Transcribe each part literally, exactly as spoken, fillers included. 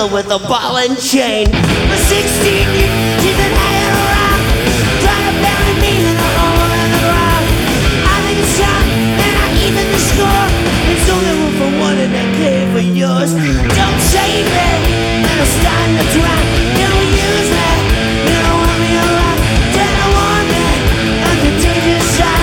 with a ball and chain. For sixteen years she's been hanging around, trying to bury me in a hole in the ground. I think it's time and I even the score. It's only room for one in that cave for yours. Don't save me and I'm starting to drown. You don't use me, you don't want me around. Then I want me, I can take your side.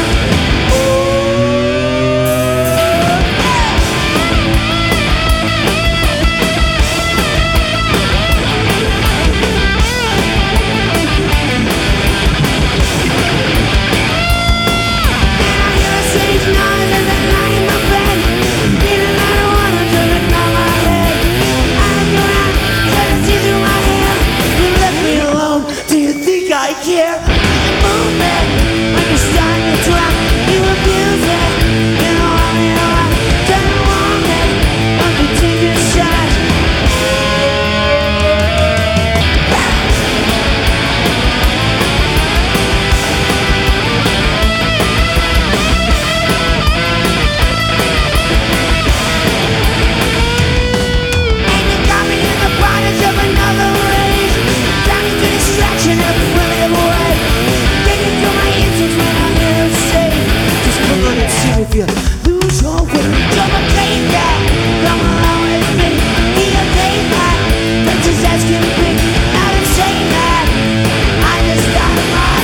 I care. Move me when you're starting to drown. You abuse me, you don't want me around. Don't want me, I can take your side. And you got me in the bondage of another race, drowning to distraction of if you lose your way, you're my baby. Come along with me, be a baby. That's just asking me, not to say that I just got my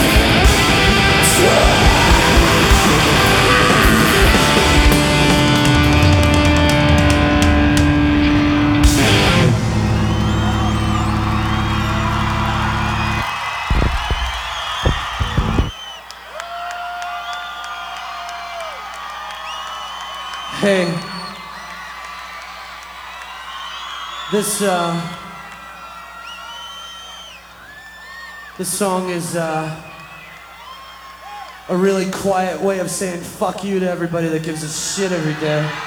Hey, this uh, this song is uh, a really quiet way of saying fuck you to everybody that gives a shit every day.